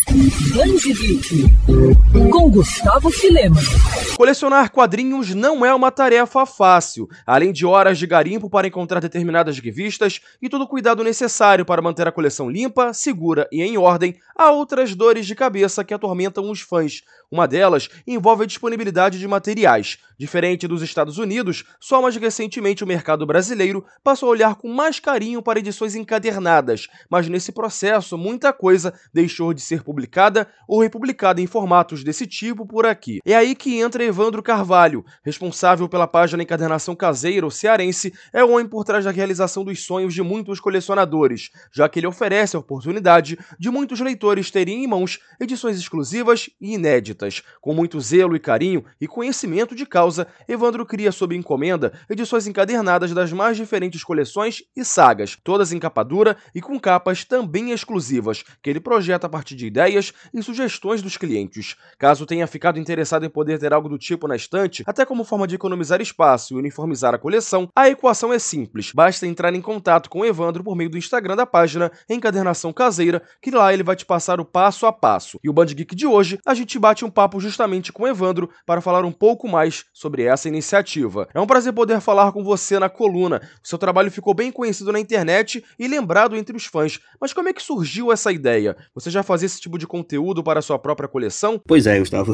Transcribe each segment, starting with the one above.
Banji Geek, com Gustavo Filema. Colecionar quadrinhos não é uma tarefa fácil. Além de horas de garimpo para encontrar determinadas revistas e todo o cuidado necessário para manter a coleção limpa, segura e em ordem, há outras dores de cabeça que atormentam os fãs. Uma delas envolve a disponibilidade de materiais. Diferente dos Estados Unidos, só mais recentemente o mercado brasileiro passou a olhar com mais carinho para edições encadernadas, mas nesse processo muita coisa deixou de ser publicada ou republicada em formatos desse tipo por aqui. É aí que entra Evandro Carvalho, responsável pela página Encadernação Caseira, o cearense, é o homem por trás da realização dos sonhos de muitos colecionadores, já que ele oferece a oportunidade de muitos leitores terem em mãos edições exclusivas e inéditas. Com muito zelo e carinho e conhecimento de causa, Evandro cria sob encomenda edições encadernadas das mais diferentes coleções e sagas, todas em capa dura e com capas também exclusivas, que ele projeta a partir de ideias e sugestões dos clientes. Caso tenha ficado interessado em poder ter algo do tipo na estante, até como forma de economizar espaço e uniformizar a coleção, a equação é simples. Basta entrar em contato com o Evandro por meio do Instagram da página Encadernação Caseira, que lá ele vai te passar o passo a passo. E o Band Geek de hoje, a gente bate um papo justamente com o Evandro para falar um pouco mais sobre essa iniciativa. É um prazer poder falar com você na coluna. O seu trabalho ficou bem conhecido na internet e lembrado entre os fãs. Mas como é que surgiu essa ideia? Você já fazia esse tipo de conteúdo para a sua própria coleção? Pois é, Gustavo.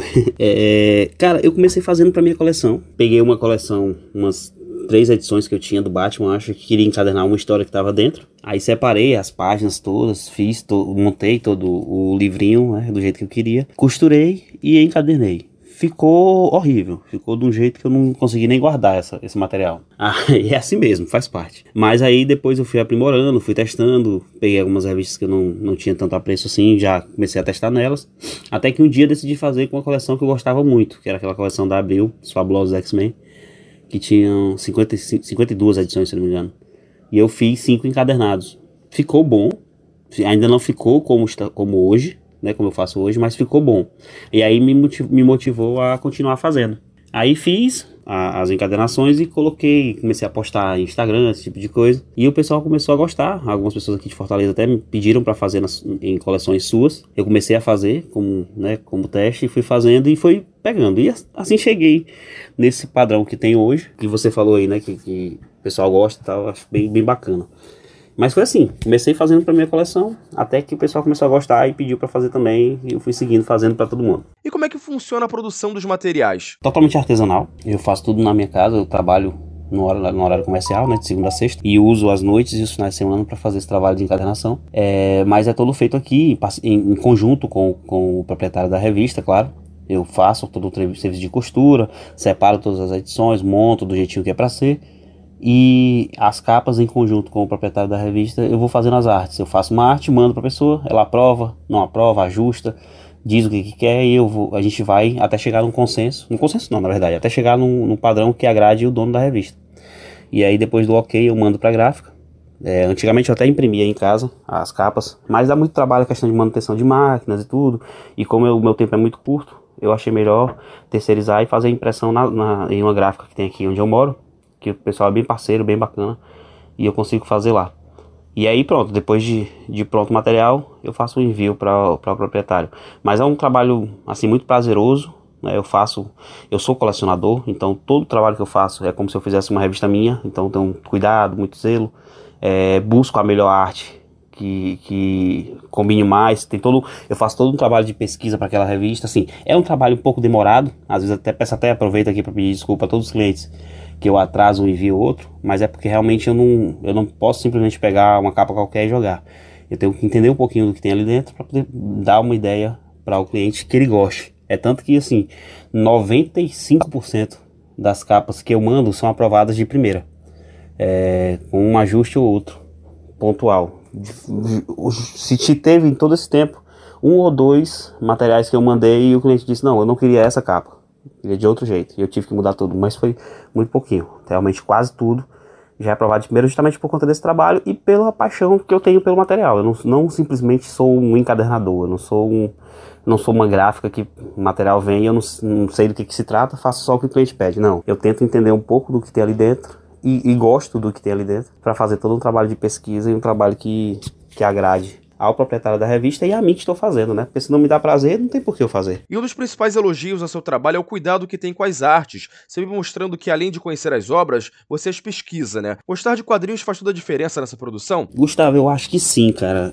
Cara, eu comecei fazendo para minha coleção. Peguei uma coleção, umas 3 edições que eu tinha do Batman, acho que queria encadernar uma história que estava dentro. Aí separei as páginas todas, montei todo o livrinho, né, do jeito que eu queria. Costurei e encadernei. Ficou horrível, ficou de um jeito que eu não consegui nem guardar esse material. É assim mesmo, faz parte. Mas aí depois eu fui aprimorando, fui testando, peguei algumas revistas que eu não tinha tanto apreço assim, já comecei a testar nelas. Até que um dia decidi fazer com uma coleção que eu gostava muito, que era aquela coleção da Abril, os Fabulosos X-Men, que tinham 52 edições, se não me engano. E eu fiz 5 encadernados. Ficou bom, ainda não ficou como hoje, né, como eu faço hoje, mas ficou bom. E aí me motivou a continuar fazendo. Aí fiz as encadernações e comecei a postar em Instagram, esse tipo de coisa. E o pessoal começou a gostar. Algumas pessoas aqui de Fortaleza até me pediram para fazer em coleções suas. Eu comecei a fazer como teste, fui fazendo e foi pegando. E assim cheguei nesse padrão que tem hoje, que você falou aí, né, que o pessoal gosta e tal, acho bem bacana. Mas foi assim, comecei fazendo pra minha coleção, até que o pessoal começou a gostar e pediu pra fazer também, e eu fui seguindo, fazendo pra todo mundo. E como é que funciona a produção dos materiais? Totalmente artesanal, eu faço tudo na minha casa, eu trabalho no horário comercial, né, de segunda a sexta, e uso as noites e os finais de semana para fazer esse trabalho de encadernação. Mas é todo feito aqui, em conjunto com o proprietário da revista, claro. Eu faço todo o serviço de costura, separo todas as edições, monto do jeitinho que é pra ser. E as capas em conjunto com o proprietário da revista, eu vou fazendo as artes. Eu faço uma arte, mando para a pessoa, ela aprova, não aprova, ajusta, diz o que quer e a gente vai até chegar num consenso. Um consenso não, na verdade, até chegar num padrão que agrade o dono da revista. E aí depois do ok eu mando para a gráfica. Antigamente eu até imprimia em casa as capas, mas dá muito trabalho a questão de manutenção de máquinas e tudo. E como o meu tempo é muito curto, eu achei melhor terceirizar e fazer a impressão em uma gráfica que tem aqui onde eu moro, que o pessoal é bem parceiro, bem bacana, e eu consigo fazer lá. E aí pronto, depois de pronto o material, eu faço o envio para o proprietário. Mas é um trabalho assim muito prazeroso, né? Eu sou colecionador, então todo o trabalho que eu faço é como se eu fizesse uma revista minha, então tenho cuidado, muito zelo, busco a melhor arte que combine mais, eu faço todo um trabalho de pesquisa para aquela revista, assim, é um trabalho um pouco demorado, às vezes aproveito aqui para pedir desculpa a todos os clientes que eu atraso um envio outro, mas é porque realmente eu não posso simplesmente pegar uma capa qualquer e jogar. Eu tenho que entender um pouquinho do que tem ali dentro para poder dar uma ideia para o cliente que ele goste. É tanto que, assim, 95% das capas que eu mando são aprovadas de primeira, com um ajuste ou outro, pontual. Se teve em todo esse tempo 1 ou 2 materiais que eu mandei e o cliente disse, não, eu não queria essa capa, queria de outro jeito, e eu tive que mudar tudo, mas foi muito pouquinho, realmente quase tudo já é aprovado de primeiro justamente por conta desse trabalho e pela paixão que eu tenho pelo material. Eu não simplesmente sou um encadernador, eu não sou uma gráfica que o material vem e eu não sei do que se trata, faço só o que o cliente pede, não, eu tento entender um pouco do que tem ali dentro e gosto do que tem ali dentro para fazer todo um trabalho de pesquisa e um trabalho que agrade ao proprietário da revista e a mim que estou fazendo, né? Porque se não me dá prazer, não tem por que eu fazer. E um dos principais elogios ao seu trabalho é o cuidado que tem com as artes, sempre mostrando que, além de conhecer as obras, você as pesquisa, né? Gostar de quadrinhos faz toda a diferença nessa produção? Gustavo, eu acho que sim, cara.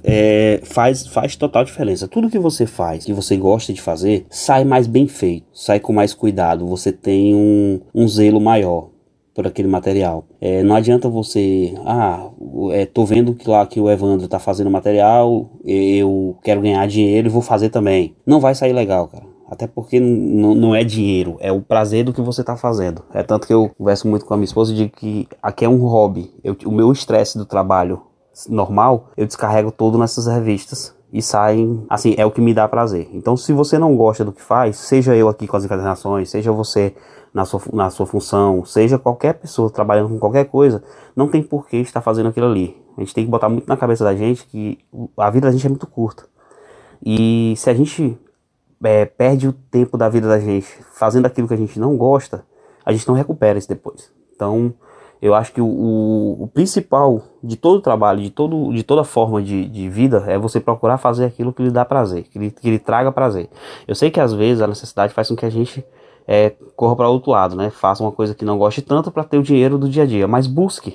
Faz total diferença. Tudo que você faz, que você gosta de fazer, sai mais bem feito, sai com mais cuidado, você tem um zelo maior por aquele material. Não adianta você, tô vendo que lá que o Evandro tá fazendo material, eu quero ganhar dinheiro e vou fazer também. Não vai sair legal, cara. Até porque não é dinheiro, é o prazer do que você tá fazendo. É tanto que eu converso muito com a minha esposa e digo que aqui é um hobby. O meu estresse do trabalho normal, eu descarrego todo nessas revistas e saem, assim, é o que me dá prazer. Então, se você não gosta do que faz, seja eu aqui com as encadernações, seja você na sua função, seja qualquer pessoa trabalhando com qualquer coisa, não tem por que estar fazendo aquilo ali. A gente tem que botar muito na cabeça da gente que a vida da gente é muito curta. E se a gente perde o tempo da vida da gente fazendo aquilo que a gente não gosta, a gente não recupera isso depois. Então, eu acho que o principal de todo trabalho, de toda forma de vida, é você procurar fazer aquilo que lhe dá prazer, que lhe traga prazer. Eu sei que às vezes a necessidade faz com que a gente corra para o outro lado, né? Faça uma coisa que não goste tanto para ter o dinheiro do dia a dia, mas busque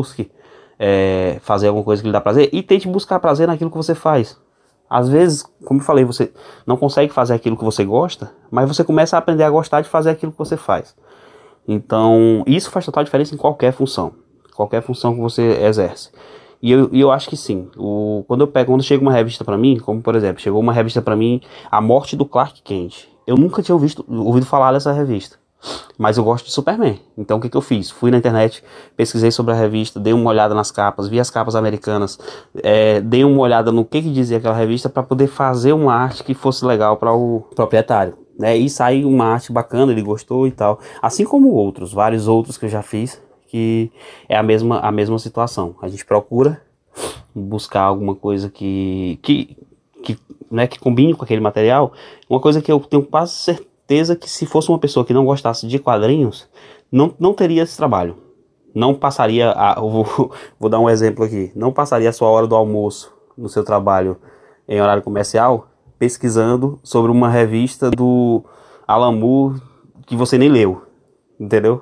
fazer alguma coisa que lhe dá prazer e tente buscar prazer naquilo que você faz. Às vezes, como eu falei, você não consegue fazer aquilo que você gosta, mas você começa a aprender a gostar de fazer aquilo que você faz. Então, isso faz total diferença em qualquer função que você exerce. E eu acho que sim. Quando chega uma revista pra mim, como por exemplo, chegou uma revista pra mim, A Morte do Clark Kent. Eu nunca tinha ouvido falar dessa revista, mas eu gosto de Superman. Então o que eu fiz? Fui na internet, pesquisei sobre a revista, dei uma olhada nas capas, vi as capas americanas, dei uma olhada no que dizia aquela revista para poder fazer uma arte que fosse legal para o proprietário, né? E saiu uma arte bacana, ele gostou e tal. Assim como vários outros que eu já fiz, que é a mesma situação. A gente procura buscar alguma coisa que combine com aquele material. Uma coisa que eu tenho quase certeza que se fosse uma pessoa que não gostasse de quadrinhos, não teria esse trabalho. Não passaria, vou dar um exemplo aqui, não passaria a sua hora do almoço no seu trabalho em horário comercial pesquisando sobre uma revista do Alan Moore que você nem leu, entendeu?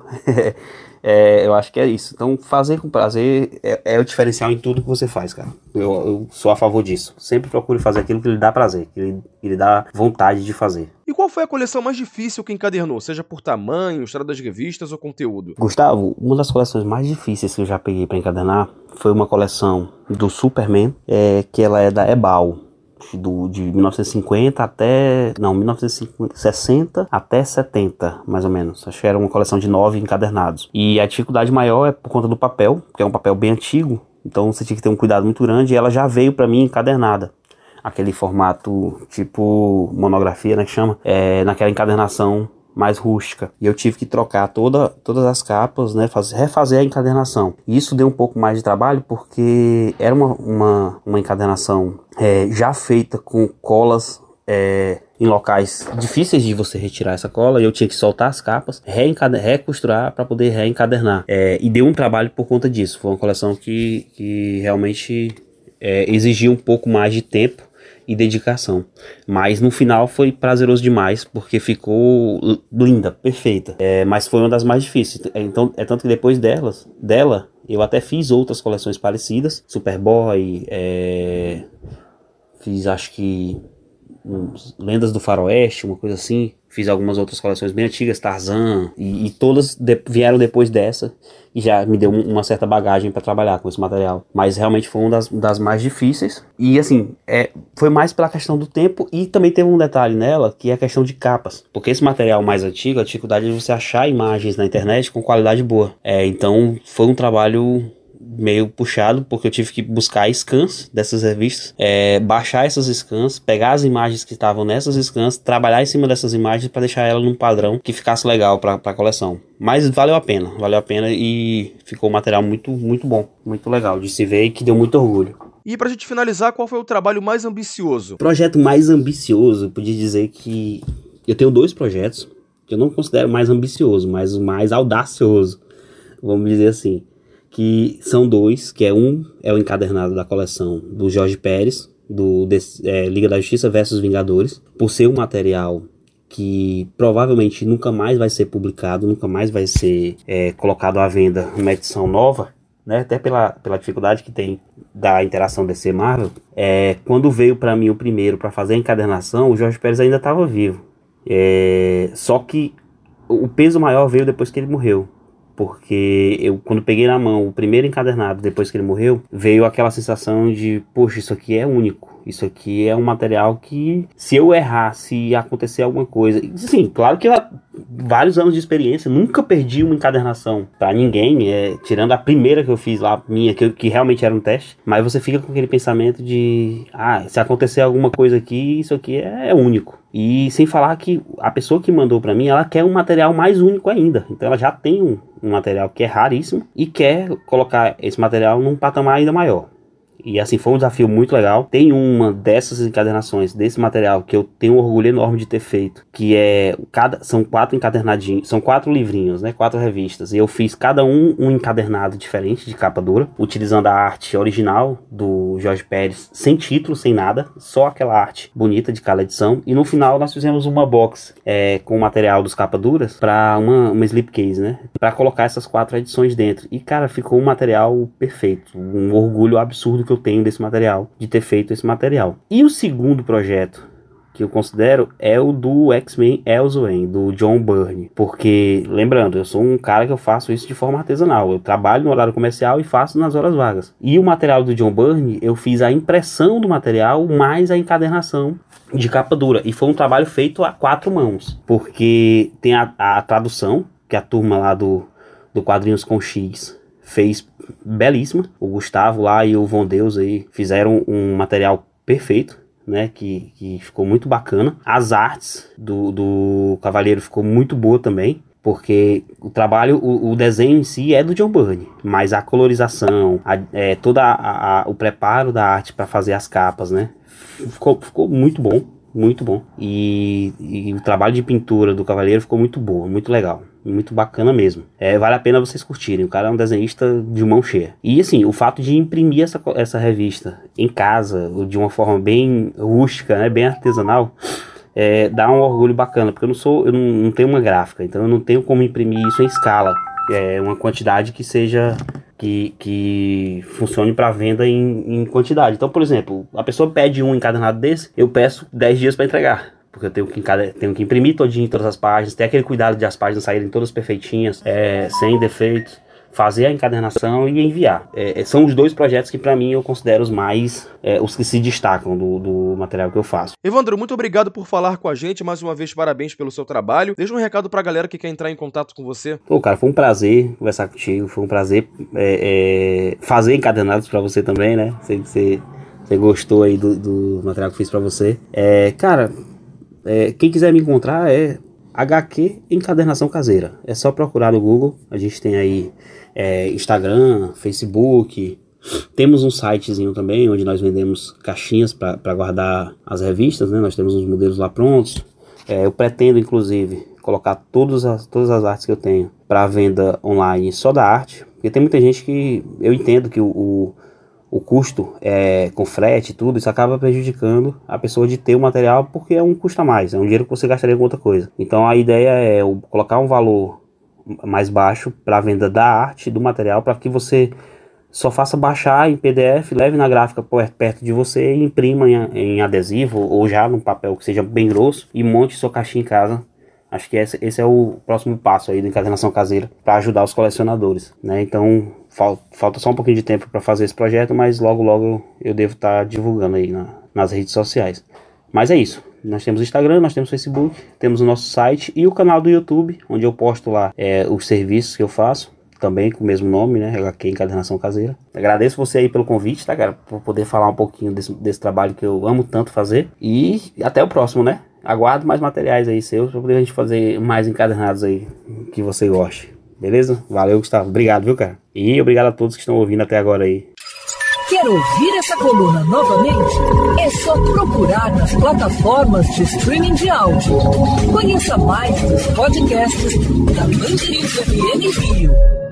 Eu acho que é isso. Então, fazer com prazer é o diferencial em tudo que você faz, cara. Eu sou a favor disso. Sempre procure fazer aquilo que lhe dá prazer, que lhe dá vontade de fazer. E qual foi a coleção mais difícil que encadernou, seja por tamanho, história das revistas ou conteúdo? Gustavo, uma das coleções mais difíceis que eu já peguei para encadernar foi uma coleção do Superman, que ela é da Ebal. De 1950 1960 até 70, mais ou menos. Acho que era uma coleção de 9 encadernados. E a dificuldade maior é por conta do papel, que é um papel bem antigo, então você tinha que ter um cuidado muito grande, e ela já veio para mim encadernada. Aquele formato tipo monografia, né, que chama, naquela encadernação mais rústica. E eu tive que trocar todas as capas, né, refazer a encadernação. E isso deu um pouco mais de trabalho, porque era uma encadernação já feita com colas em locais difíceis de você retirar essa cola, e eu tinha que soltar as capas, recosturar para poder reencadernar. E deu um trabalho por conta disso. Foi uma coleção que realmente exigia um pouco mais de tempo e dedicação, mas no final foi prazeroso demais, porque ficou linda, perfeita, mas foi uma das mais difíceis. Então, tanto que depois dela eu até fiz outras coleções parecidas, Superboy, fiz acho que Lendas do Faroeste, uma coisa assim. Fiz algumas outras coleções bem antigas, Tarzan, e todas vieram depois dessa, e já me deu uma certa bagagem para trabalhar com esse material. Mas realmente foi uma das mais difíceis. E assim, foi mais pela questão do tempo, e também teve um detalhe nela, que é a questão de capas. Porque esse material mais antigo, a dificuldade é você achar imagens na internet com qualidade boa. Então foi um trabalho meio puxado, porque eu tive que buscar scans dessas revistas, baixar essas scans, pegar as imagens que estavam nessas scans, trabalhar em cima dessas imagens para deixar ela num padrão que ficasse legal para a coleção. Mas valeu a pena e ficou um material muito, muito bom, muito legal de se ver, e que deu muito orgulho. E pra gente finalizar, qual foi o trabalho mais ambicioso? Projeto mais ambicioso, eu podia dizer que eu tenho 2 projetos que eu não considero mais ambicioso, mas o mais audacioso, vamos dizer assim, que são 2, que é o encadernado da coleção do Jorge Pérez, Liga da Justiça versus Vingadores, por ser um material que provavelmente nunca mais vai ser publicado, nunca mais vai ser colocado à venda uma edição nova, né? Até pela dificuldade que tem da interação DC Marvel. Quando veio para mim o primeiro para fazer a encadernação, o Jorge Pérez ainda estava vivo. Só que o peso maior veio depois que ele morreu. Porque eu, quando peguei na mão o primeiro encadernado depois que ele morreu, veio aquela sensação de, poxa, isso aqui é único. Isso aqui é um material que, se eu errar, se acontecer alguma coisa... Sim, claro que vários anos de experiência, nunca perdi uma encadernação pra ninguém, tirando a primeira que eu fiz lá, minha, que realmente era um teste. Mas você fica com aquele pensamento de, se acontecer alguma coisa aqui, isso aqui é único. E sem falar que a pessoa que mandou pra mim, ela quer um material mais único ainda. Então ela já tem um material que é raríssimo e quer colocar esse material num patamar ainda maior. E assim, foi um desafio muito legal. Tem uma dessas encadernações, desse material, que eu tenho um orgulho enorme de ter feito, que são 4 encadernadinhos, são 4 livrinhos, né, 4 revistas, e eu fiz cada um encadernado diferente, de capa dura, utilizando a arte original do Jorge Pérez, sem título, sem nada, só aquela arte bonita de cada edição, e no final nós fizemos uma box com o material dos capa duras, para uma slipcase, né, para colocar essas 4 edições dentro, e cara, ficou um material perfeito, um orgulho absurdo que eu tenho desse material, de ter feito esse material. E o segundo projeto que eu considero é o do X-Men Elseworlds, do John Byrne, porque, lembrando, eu sou um cara que eu faço isso de forma artesanal, eu trabalho no horário comercial e faço nas horas vagas. E o material do John Byrne, eu fiz a impressão do material mais a encadernação de capa dura, e foi um trabalho feito a 4 mãos, porque tem a tradução, que a turma lá do Quadrinhos com X fez belíssima. O Gustavo lá e o Von Deus aí fizeram um material perfeito, né, que ficou muito bacana. As artes do Cavaleiro ficou muito boa também, porque o trabalho, o desenho em si é do John Byrne, mas a colorização, o preparo da arte para fazer as capas, né, ficou muito bom, muito bom. E o trabalho de pintura do Cavaleiro ficou muito bom, muito legal. Muito bacana mesmo. Vale a pena vocês curtirem. O cara é um desenhista de mão cheia. E assim, o fato de imprimir essa revista em casa, de uma forma bem rústica, né, bem artesanal, dá um orgulho bacana. Porque eu não tenho uma gráfica, então eu não tenho como imprimir isso em escala. Uma quantidade que seja... Que funcione para venda em quantidade. Então, por exemplo, a pessoa pede um encadernado desse, eu peço 10 dias para entregar. Porque eu tenho que imprimir todinho todas as páginas, ter aquele cuidado de as páginas saírem todas perfeitinhas, sem defeitos, fazer a encadernação e enviar. São os 2 projetos que para mim eu considero os que se destacam do material que eu faço. Evandro, muito obrigado por falar com a gente, mais uma vez parabéns pelo seu trabalho. Deixa um recado pra galera que quer entrar em contato com você. Pô, cara, foi um prazer conversar contigo, foi um prazer fazer encadernados pra você também, né? Sei que você gostou aí do material que eu fiz pra você. Cara... quem quiser me encontrar é HQ Encadernação Caseira. É só procurar no Google. A gente tem aí Instagram, Facebook. Temos um sitezinho também, onde nós vendemos caixinhas para guardar as revistas, né? Nós temos uns modelos lá prontos. Eu pretendo, inclusive, colocar todas as artes que eu tenho para venda online só da arte. Porque tem muita gente que... Eu entendo que o custo com frete e tudo, isso acaba prejudicando a pessoa de ter o material, porque é um custo a mais, é um dinheiro que você gastaria com outra coisa. Então a ideia é colocar um valor mais baixo para a venda da arte, do material, para que você só faça baixar em PDF, leve na gráfica perto de você e imprima em adesivo ou já num papel que seja bem grosso e monte sua caixinha em casa. Acho que esse é o próximo passo aí da encadernação caseira para ajudar os colecionadores, né? Então falta só um pouquinho de tempo para fazer esse projeto, mas logo eu devo estar divulgando aí nas redes sociais. Mas é isso, nós temos Instagram, nós temos Facebook, temos o nosso site e o canal do YouTube, onde eu posto lá os serviços que eu faço, também com o mesmo nome, né, HQ Encadernação Caseira. Agradeço você aí pelo convite, tá, cara, por poder falar um pouquinho desse trabalho que eu amo tanto fazer, e até o próximo, né? Aguardo mais materiais aí seus para poder a gente fazer mais encadernados aí que você goste. Beleza? Valeu, Gustavo. Obrigado, viu, cara? E obrigado a todos que estão ouvindo até agora aí. Quer ouvir essa coluna novamente? É só procurar nas plataformas de streaming de áudio. Conheça mais dos podcasts da Band News FM Rio.